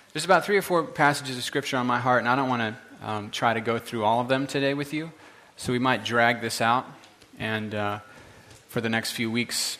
There's about 3 or 4 passages of Scripture on my heart, and I don't want to try to go through all of them today with you, so we might drag this out, and for the next few weeks,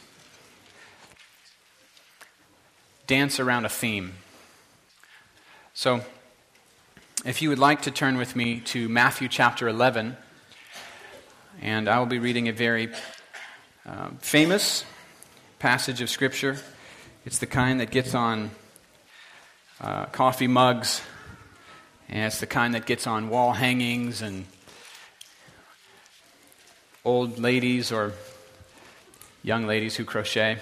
dance around a theme. So, if you would like to turn with me to Matthew chapter 11, and I will be reading a very famous passage of Scripture. It's the kind that gets on coffee mugs, and it's the kind that gets on wall hangings and old ladies or young ladies who crochet.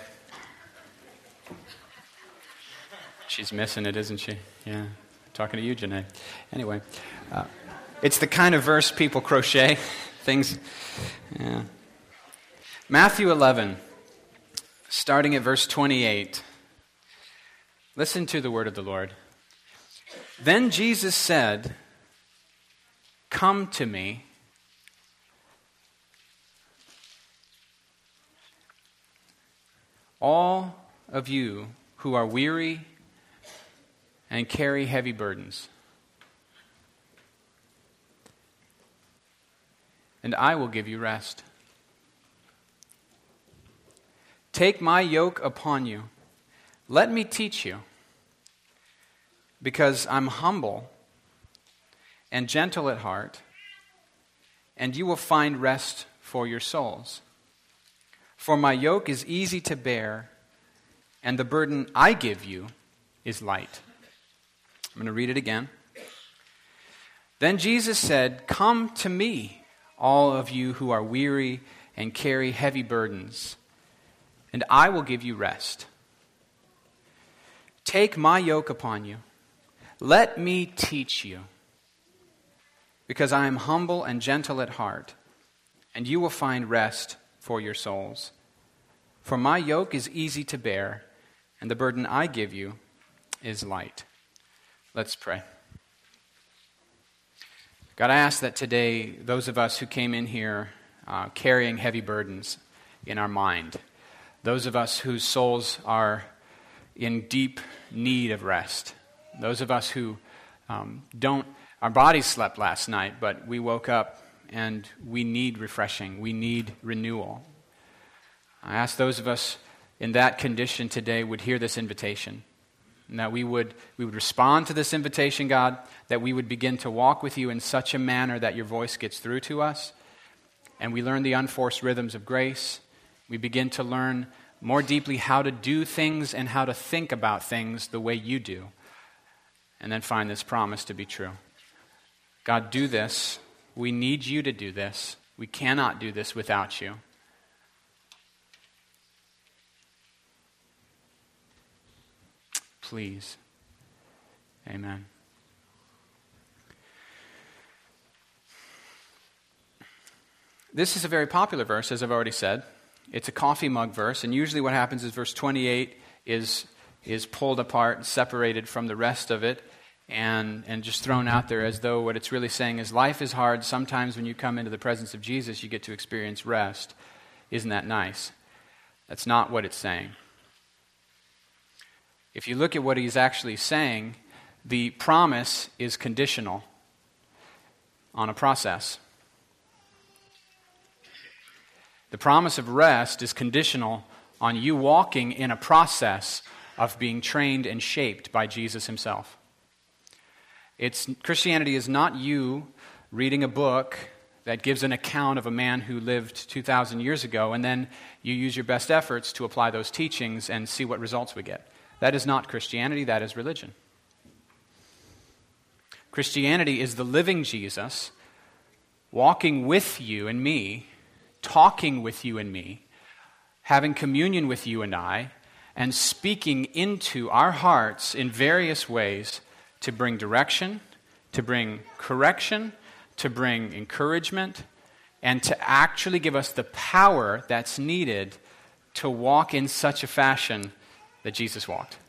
She's missing it, isn't she? Yeah. Talking to you, Janae. Anyway, it's the kind of verse people crochet. Things. Yeah. Matthew 11, starting at verse 28. Listen to the word of the Lord. Then Jesus said, "Come to me, all of you who are weary and carry heavy burdens, and I will give you rest. Take my yoke upon you. Let me teach you, because I'm humble and gentle at heart, and you will find rest for your souls. For my yoke is easy to bear, and the burden I give you is light." I'm going to read it again. Then Jesus said, "Come to me, all of you who are weary and carry heavy burdens, and I will give you rest. Take my yoke upon you. Let me teach you, because I am humble and gentle at heart, and you will find rest for your souls. For my yoke is easy to bear, and the burden I give you is light." Let's pray. God, I ask that today, those of us who came in here carrying heavy burdens in our mind, those of us whose souls are in deep need of rest, those of us who our bodies slept last night, but we woke up and we need refreshing, we need renewal. I ask those of us in that condition today would hear this invitation, and that we would respond to this invitation, God, that we would begin to walk with you in such a manner that your voice gets through to us, and we learn the unforced rhythms of grace. We begin to learn more deeply how to do things and how to think about things the way you do, and then find this promise to be true. God, do this. We need you to do this. We cannot do this without you. Please. Amen. This is a very popular verse, as I've already said. It's a coffee mug verse, and usually what happens is verse 28 is pulled apart, separated from the rest of it, and just thrown out there as though what it's really saying is life is hard. Sometimes when you come into the presence of Jesus, you get to experience rest. Isn't that nice? That's not what it's saying. If you look at what he's actually saying, the promise is conditional on a process. The promise of rest is conditional on you walking in a process of being trained and shaped by Jesus himself. Christianity is not you reading a book that gives an account of a man who lived 2,000 years ago, and then you use your best efforts to apply those teachings and see what results we get. That is not Christianity, that is religion. Christianity is the living Jesus walking with you and me, talking with you and me, having communion with you and I, and speaking into our hearts in various ways to bring direction, to bring correction, to bring encouragement, and to actually give us the power that's needed to walk in such a fashion that Jesus walked.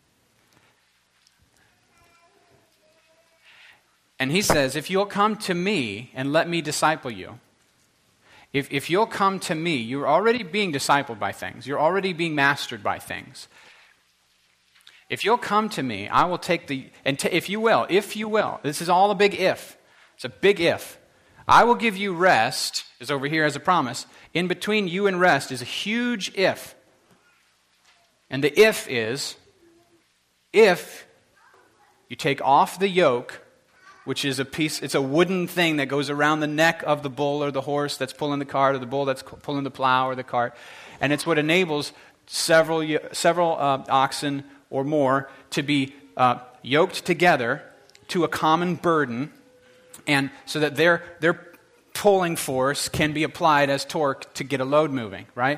And he says, if you'll come to me and let me disciple you, if you'll come to me, you're already being discipled by things. You're already being mastered by things. If you'll come to me, I will take if you will, this is all a big if. It's a big if. I will give you rest, is over here as a promise. In between you and rest is a huge if. And the if is, if you take off the yoke, which is it's a wooden thing that goes around the neck of the bull or the horse that's pulling the cart, or the bull that's pulling the plow or the cart. And it's what enables several oxen or more to be yoked together to a common burden, and so that their pulling force can be applied as torque to get a load moving, right?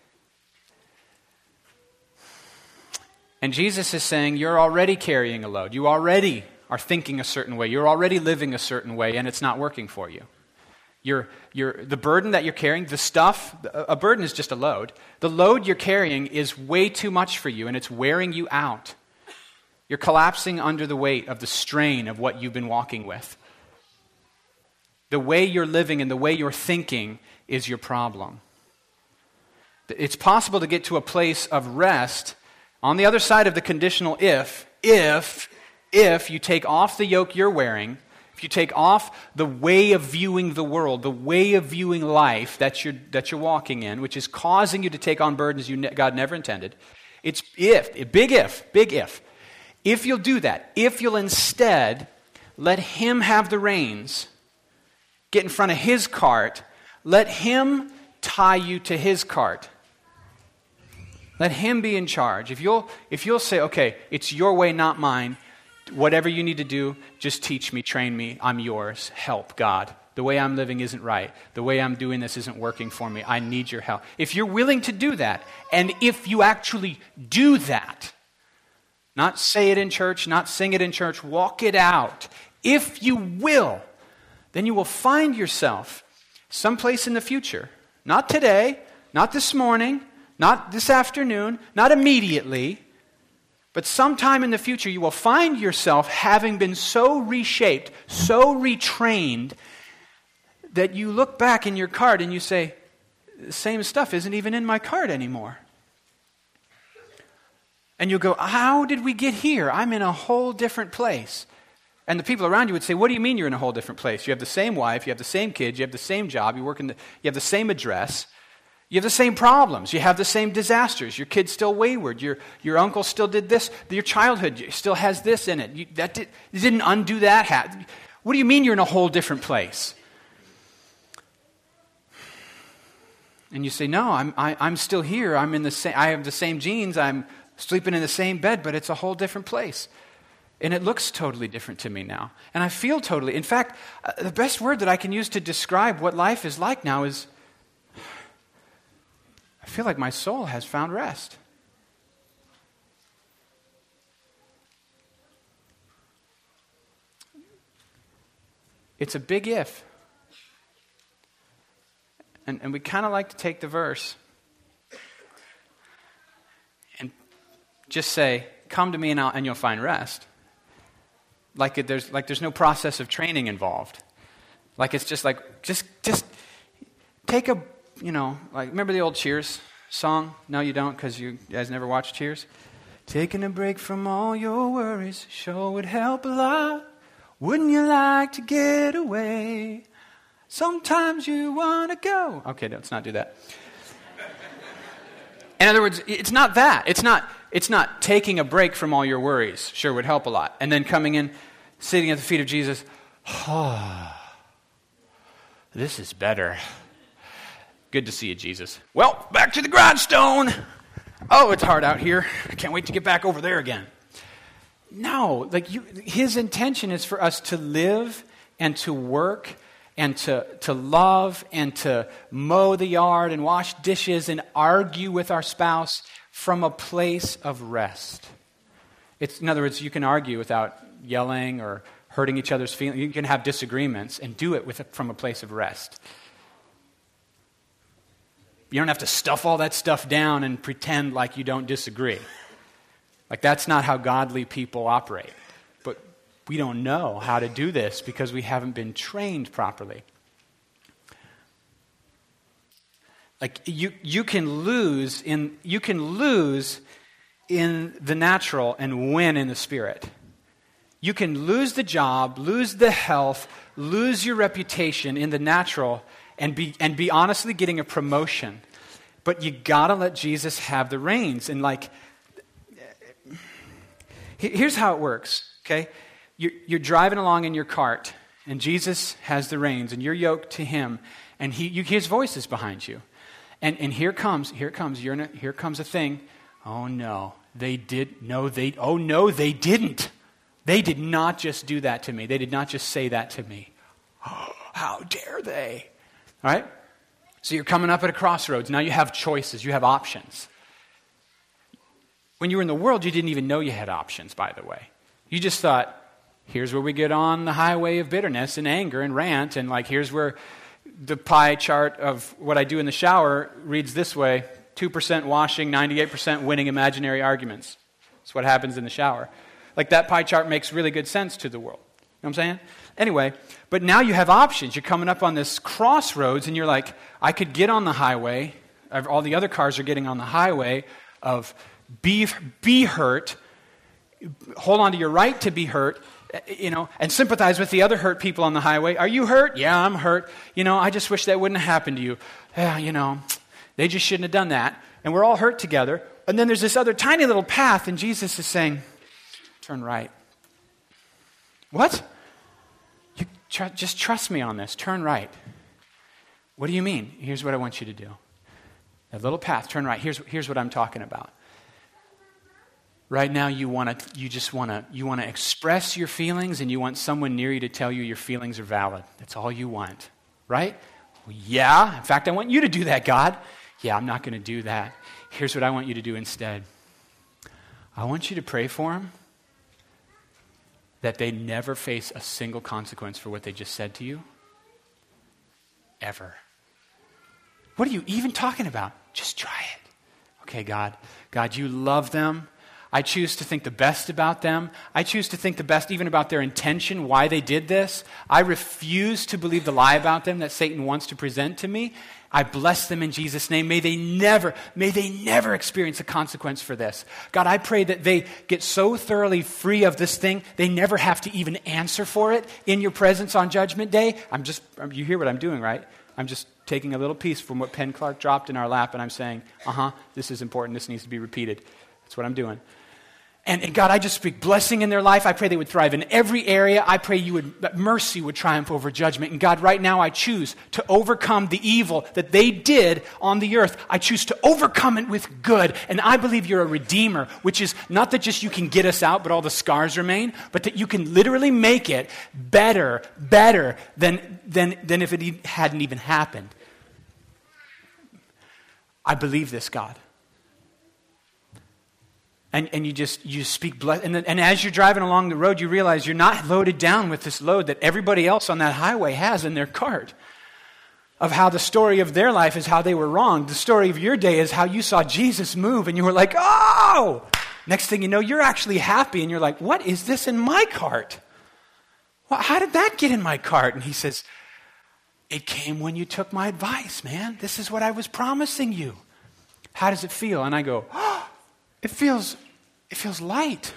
And Jesus is saying, you're already carrying a load. You already are thinking a certain way. You're already living a certain way, and it's not working for you. The burden that you're carrying, a burden is just a load. The load you're carrying is way too much for you, and it's wearing you out. You're collapsing under the weight of the strain of what you've been walking with. The way you're living and the way you're thinking is your problem. It's possible to get to a place of rest on the other side of the conditional if you take off the yoke you're wearing, if you take off the way of viewing the world, the way of viewing life that you're walking in, which is causing you to take on burdens God never intended. It's big if. If you'll do that, if you'll instead let Him have the reins, get in front of His cart, let Him tie you to His cart. Let Him be in charge. If you'll say, okay, it's your way, not mine. Whatever you need to do, just teach me, train me. I'm yours. Help, God. The way I'm living isn't right. The way I'm doing this isn't working for me. I need your help. If you're willing to do that, and if you actually do that, not say it in church, not sing it in church, walk it out. If you will, then you will find yourself someplace in the future. Not today, not this morning, not this afternoon, not immediately, but sometime in the future you will find yourself having been so reshaped, so retrained, that you look back in your cart and you say, the same stuff isn't even in my cart anymore. And you'll go, how did we get here? I'm in a whole different place. And the people around you would say, what do you mean you're in a whole different place? You have the same wife, you have the same kids, you have the same job, you have the same address, you have the same problems, you have the same disasters, your kid's still wayward, your uncle still did this, your childhood still has this in it. You didn't undo that. What do you mean you're in a whole different place? And you say, no, I'm still here. I have the same genes, I'm sleeping in the same bed, but it's a whole different place. And it looks totally different to me now. And I feel totally. In fact, the best word that I can use to describe what life is like now is, I feel like my soul has found rest. It's a big if. And we kind of like to take the verse and just say, come to me and you'll find rest. Like there's no process of training involved. Like it's just just take a, remember the old Cheers song? No, you don't, because you guys never watched Cheers. Taking a break from all your worries sure would help a lot. Wouldn't you like to get away? Sometimes you want to go. Okay, let's not do that. In other words, it's not that. It's not taking a break from all your worries. Sure would help a lot. And then coming in, sitting at the feet of Jesus. This is better. Good to see you, Jesus. Well, back to the grindstone. Oh, it's hard out here. I can't wait to get back over there again. No, His intention is for us to live and to work and to love and to mow the yard and wash dishes and argue with our spouse from a place of rest. In other words, you can argue without yelling or hurting each other's feelings. You can have disagreements and do it from a place of rest. You don't have to stuff all that stuff down and pretend like you don't disagree. That's not how godly people operate. But we don't know how to do this because we haven't been trained properly. You can lose in the natural and win in the spirit. You can lose the job, lose the health, lose your reputation in the natural and be honestly getting a promotion. But you got to let Jesus have the reins. And here's how it works, okay? You're driving along in your cart, and Jesus has the reins, and you're yoked to him, and his voice is behind you. And here it comes, here comes a thing. Oh no, they didn't. They did not just do that to me. They did not just say that to me. Oh, how dare they? All right? So you're coming up at a crossroads. Now you have choices. You have options. When you were in the world, you didn't even know you had options, by the way. You just thought, here's where we get on the highway of bitterness and anger and rant, and here's where the pie chart of what I do in the shower reads this way: 2% washing, 98% winning imaginary arguments. That's what happens in the shower. That pie chart makes really good sense to the world. You know what I'm saying? Anyway, but now you have options. You're coming up on this crossroads, and you're like, I could get on the highway. All the other cars are getting on the highway of be hurt, hold on to your right to be hurt, and sympathize with the other hurt people on the highway. Are you hurt? Yeah, I'm hurt. I just wish that wouldn't have happened to you. Yeah, they just shouldn't have done that. And we're all hurt together. And then there's this other tiny little path, and Jesus is saying, turn right. What? Just trust me on this. Turn right. What do you mean? Here's what I want you to do. That little path, turn right. Here's what I'm talking about. Right now, you want to express your feelings, and you want someone near you to tell you your feelings are valid. That's all you want, right? Well, yeah. In fact, I want you to do that, God. Yeah, I'm not going to do that. Here's what I want you to do instead. I want you to pray for them that they never face a single consequence for what they just said to you. Ever. What are you even talking about? Just try it. Okay, God, you love them. I choose to think the best about them. I choose to think the best even about their intention, why they did this. I refuse to believe the lie about them that Satan wants to present to me. I bless them in Jesus' name. May they never experience a consequence for this. God, I pray that they get so thoroughly free of this thing, they never have to even answer for it in your presence on Judgment Day. You hear what I'm doing, right? I'm just taking a little piece from what Penn Clark dropped in our lap, and I'm saying, this is important. This needs to be repeated. That's what I'm doing. And God, I just speak blessing in their life. I pray they would thrive in every area. I pray that mercy would triumph over judgment. And God, right now I choose to overcome the evil that they did on the earth. I choose to overcome it with good. And I believe you're a redeemer, which is not that just you can get us out, but all the scars remain, but that you can literally make it better than if it hadn't even happened. I believe this, God. And you just speak blessing. And as you're driving along the road, you realize you're not loaded down with this load that everybody else on that highway has in their cart. Of how the story of their life is how they were wrong. The story of your day is how you saw Jesus move and you were like, oh! Next thing you know, you're actually happy and you're like, what is this in my cart? Well, how did that get in my cart? And he says, it came when you took my advice, man. This is what I was promising you. How does it feel? And I go, oh! It feels light.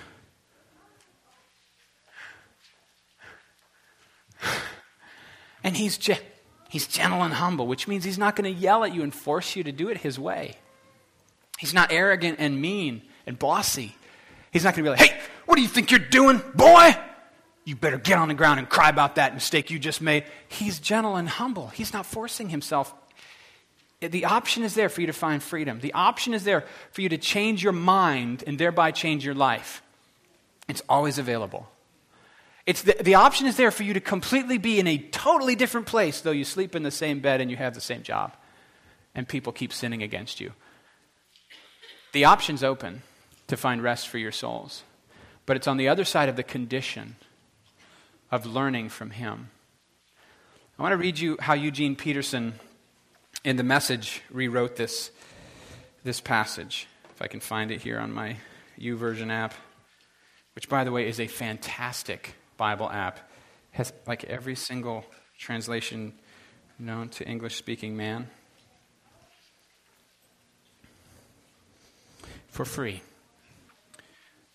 And he's gentle and humble, which means he's not going to yell at you and force you to do it his way. He's not arrogant and mean and bossy. He's not going to be like, hey, what do you think you're doing, boy? You better get on the ground and cry about that mistake you just made. He's gentle and humble. He's not forcing himself. The option is there for you to find freedom. The option is there for you to change your mind and thereby change your life. It's always available. The option is there for you to completely be in a totally different place, though you sleep in the same bed and you have the same job, and people keep sinning against you. The option's open to find rest for your souls, but it's on the other side of the condition of learning from him. I want to read you how Eugene Peterson in the Message rewrote this passage. If I can find it here on my YouVersion app, which, by the way, is a fantastic Bible app. Has every single translation known to English-speaking man. For free.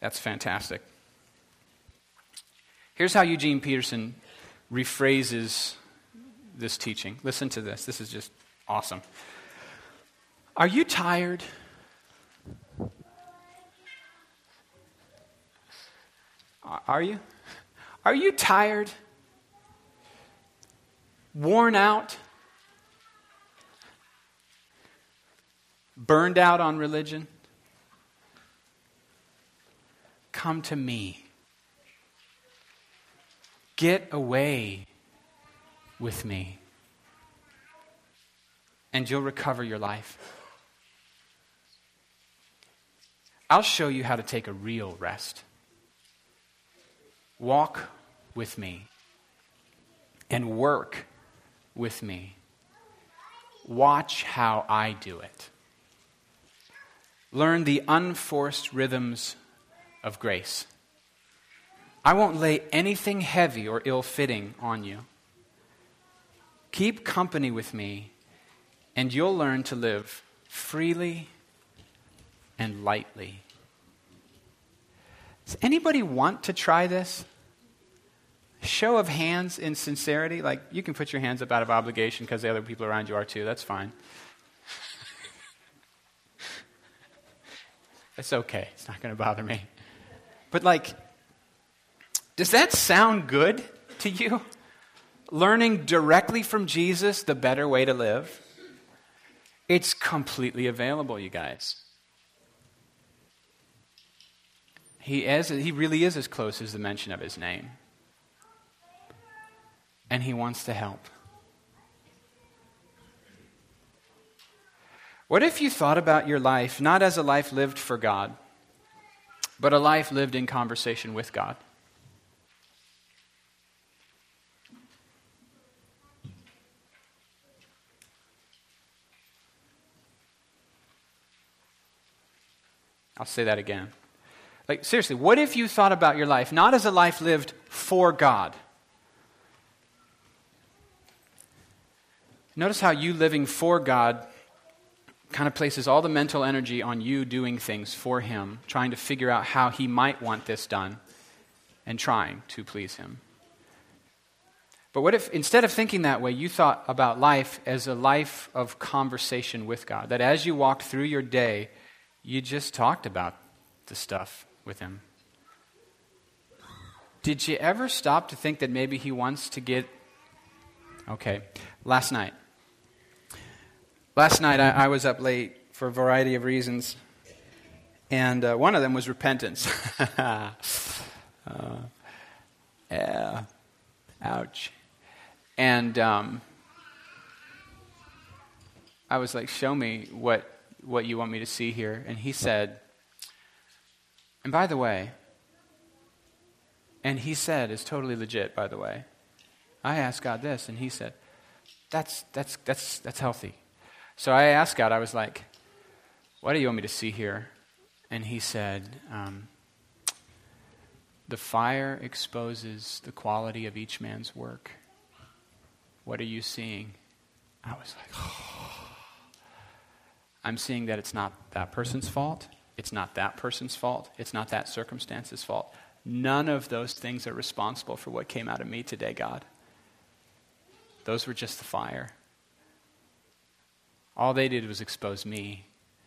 That's fantastic. Here's how Eugene Peterson rephrases this teaching. Listen to this. This is just awesome. Are you tired? Are you? Are you tired? Worn out? Burned out on religion? Come to me. Get away with me. And you'll recover your life. I'll show you how to take a real rest. Walk with me and work with me. Watch how I do it. Learn the unforced rhythms of grace. I won't lay anything heavy or ill-fitting on you. Keep company with me, and you'll learn to live freely and lightly. Does anybody want to try this? Show of hands in sincerity. Like, you can put your hands up out of obligation because the other people around you are too. That's fine. It's okay. It's not going to bother me. But like, does that sound good to you? Learning directly from Jesus the better way to live? It's completely available, you guys. He really is as close as the mention of his name. And he wants to help. What if you thought about your life not as a life lived for God, but a life lived in conversation with God? I'll say that again. Like, seriously, what if you thought about your life not as a life lived for God? Notice how you living for God kind of places all the mental energy on you doing things for Him, trying to figure out how He might want this done, and trying to please Him. But what if, instead of thinking that way, you thought about life as a life of conversation with God? That as you walked through your day, you just talked about the stuff with Him. Did you ever stop to think that maybe He wants to get... Okay, last night I was up late for a variety of reasons, and one of them was repentance. Yeah, ouch. And I was like, show me what you want me to see here. And he said, and by the way, and he said, it's totally legit, by the way, I asked God this, and he said, that's healthy. So I asked God, I was like, what do you want me to see here? And he said, the fire exposes the quality of each man's work. What are you seeing? I was like, oh. I'm seeing that it's not that person's fault. It's not that person's fault. It's not that circumstance's fault. None of those things are responsible for what came out of me today, God. Those were just the fire. All they did was expose me.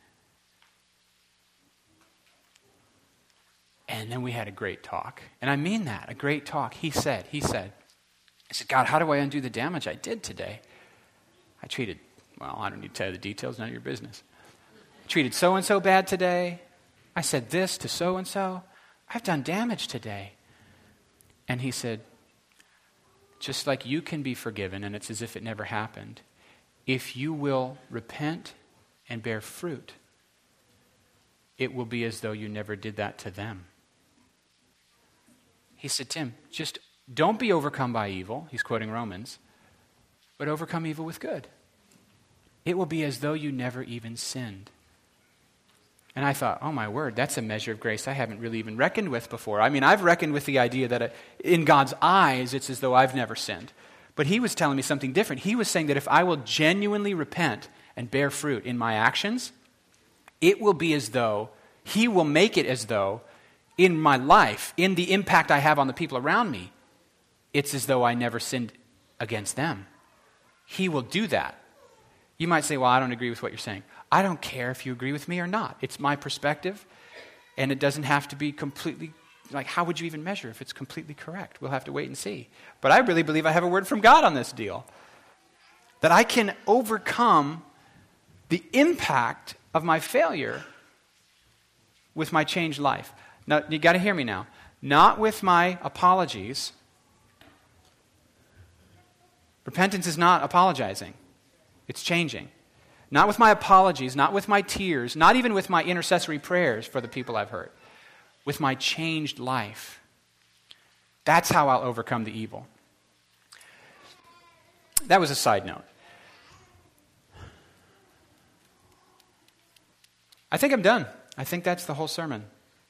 And then we had a great talk. And I mean that, a great talk. He said, I said, God, how do I undo the damage I did today? I treated, well, I don't need to tell you the details, none of your business. I treated so-and-so bad today. I said this to so-and-so. I've done damage today. And he said, just like you can be forgiven, and it's as if it never happened, if you will repent and bear fruit, it will be as though you never did that to them. He said, Tim, just don't be overcome by evil. He's quoting Romans. But overcome evil with good. It will be as though you never even sinned. And I thought, oh my word, that's a measure of grace I haven't really even reckoned with before. I mean, I've reckoned with the idea that in God's eyes, it's as though I've never sinned. But he was telling me something different. He was saying that if I will genuinely repent and bear fruit in my actions, it will be as though, he will make it as though in my life, in the impact I have on the people around me, it's as though I never sinned against them. He will do that. You might say, well, I don't agree with what you're saying. I don't care if you agree with me or not. It's my perspective, and it doesn't have to be completely, like, how would you even measure if it's completely correct? We'll have to wait and see. But I really believe I have a word from God on this deal, that I can overcome the impact of my failure with my changed life. Now, you got to hear me now. Not with my apologies. Repentance is not apologizing. It's changing. Not with my apologies, not with my tears, not even with my intercessory prayers for the people I've hurt. With my changed life. That's how I'll overcome the evil. That was a side note. I think I'm done. I think that's the whole sermon.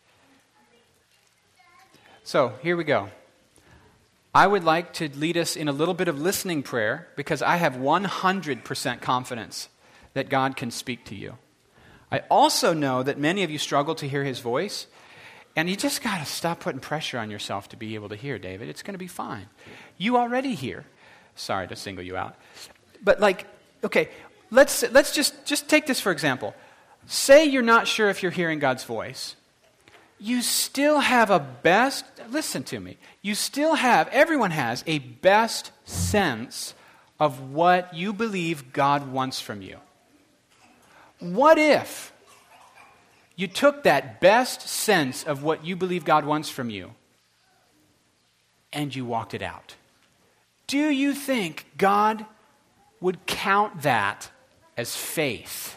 So, here we go. I would like to lead us in a little bit of listening prayer because I have 100% confidence that God can speak to you. I also know that many of you struggle to hear His voice, and you just got to stop putting pressure on yourself to be able to hear, David. It's going to be fine. You already hear. Sorry to single you out. But okay, let's just take this for example. Say you're not sure if you're hearing God's voice. You still have listen to me, everyone has a best sense of what you believe God wants from you. What if you took that best sense of what you believe God wants from you and you walked it out? Do you think God would count that as faith?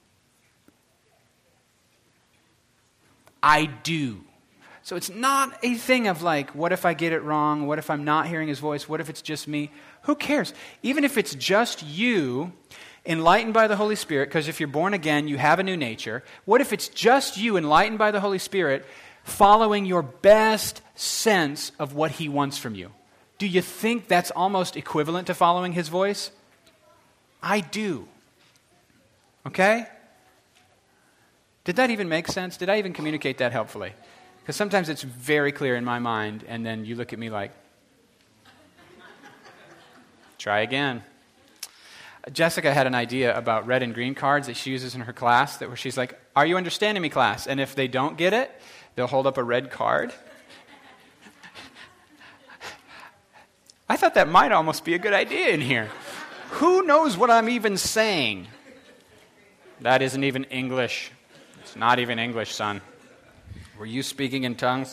I do. So it's not a thing of what if I get it wrong? What if I'm not hearing His voice? What if it's just me? Who cares? Even if it's just you, enlightened by the Holy Spirit, because if you're born again, you have a new nature. What if it's just you, enlightened by the Holy Spirit, following your best sense of what He wants from you? Do you think that's almost equivalent to following His voice? I do. Okay? Did that even make sense? Did I even communicate that helpfully? Because sometimes it's very clear in my mind, and then you look at me like, try again. Jessica had an idea about red and green cards that she uses in her class, where she's like, are you understanding me, class? And if they don't get it, they'll hold up a red card. I thought that might almost be a good idea in here. Who knows what I'm even saying? That isn't even English. It's not even English, son. Were you speaking in tongues?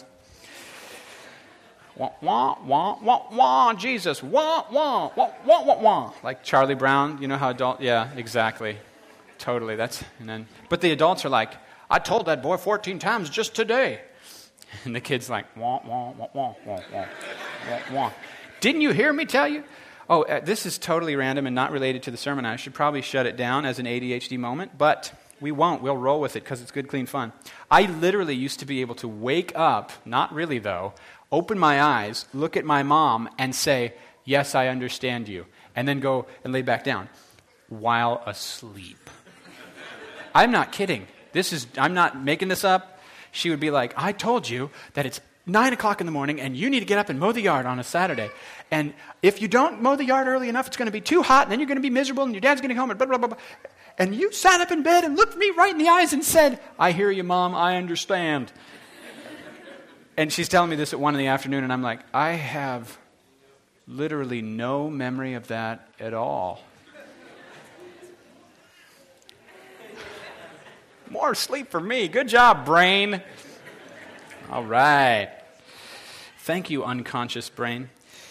Wah, wah, wah, wah, wah, Jesus. Wah, wah, wah, wah, wah, wah. Like Charlie Brown, you know how yeah, exactly. Totally. But the adults are like, I told that boy 14 times just today. And the kid's like, wah, wah, wah, wah, wah, wah, wah, wah. Didn't you hear me tell you? Oh, this is totally random and not related to the sermon. I should probably shut it down as an ADHD moment, but we won't. We'll roll with it because it's good, clean fun. I literally used to be able to wake up, not really though, open my eyes, look at my mom, and say, yes, I understand you, and then go and lay back down while asleep. I'm not kidding. I'm not making this up. She would be like, I told you that it's 9 o'clock in the morning and you need to get up and mow the yard on a Saturday. And if you don't mow the yard early enough, it's going to be too hot, and then you're going to be miserable, and your dad's getting home, and blah, blah, blah, blah. And you sat up in bed and looked me right in the eyes and said, I hear you, Mom, I understand. And she's telling me this at 1 in the afternoon, and I'm like, I have literally no memory of that at all. More sleep for me. Good job, brain. All right. Thank you, unconscious brain.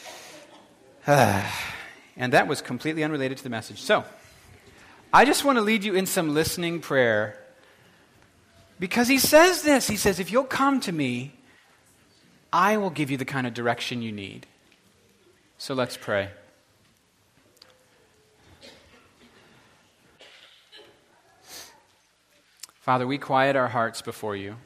And that was completely unrelated to the message. So, I just want to lead you in some listening prayer because He says this. He says, if you'll come to me, I will give you the kind of direction you need. So let's pray. Father, we quiet our hearts before you.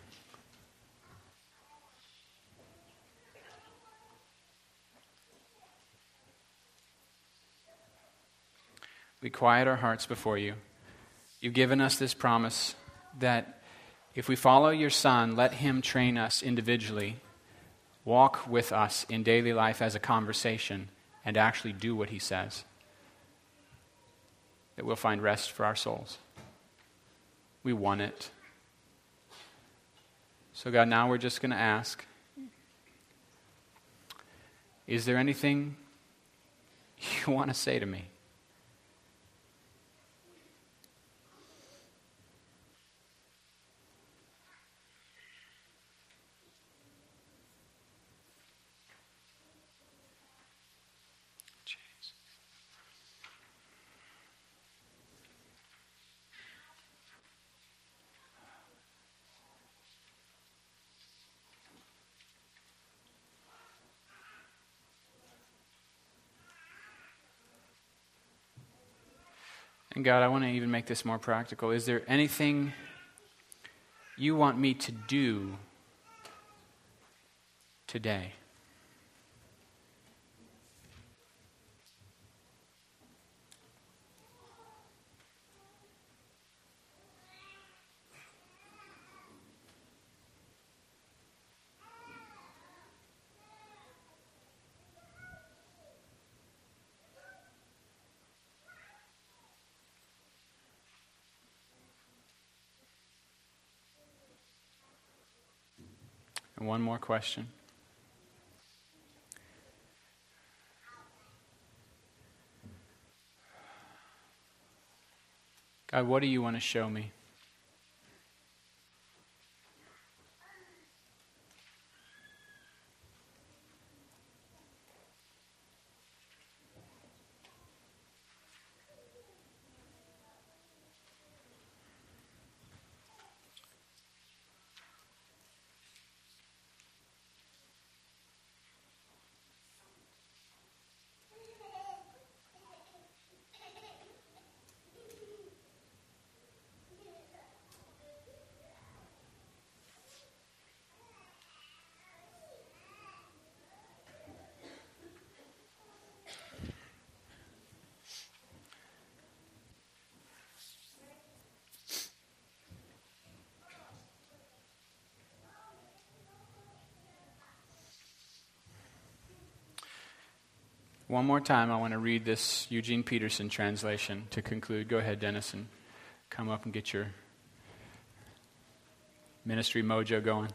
We quiet our hearts before you. You've given us this promise that If we follow your Son, let him train us individually, walk with us in daily life as a conversation, and actually do what he says, that we'll find rest for our souls. We want it. So God, now we're just going to ask, is there anything you want to say to me? And God, I want to even make this more practical. Is there anything you want me to do today? And one more question. God, what do you want to show me? One more time, I want to read this Eugene Peterson translation to conclude. Go ahead, Dennis, and come up and get your ministry mojo going.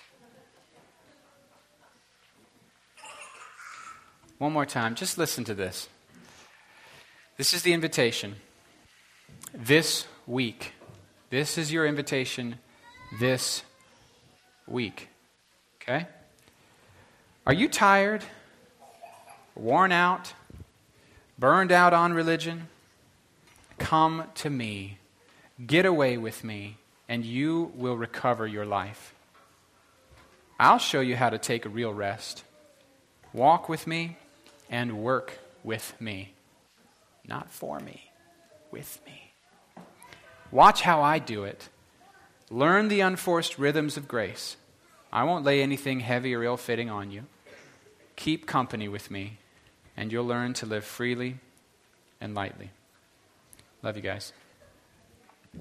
One more time, just listen to this. This is the invitation. This week. This is your invitation this week. Okay? Are you tired? Worn out? Burned out on religion? Come to me. Get away with me, and you will recover your life. I'll show you how to take a real rest. Walk with me and work with me. Not for me, with me. Watch how I do it. Learn the unforced rhythms of grace. I won't lay anything heavy or ill-fitting on you. Keep company with me, and you'll learn to live freely and lightly. Love you guys.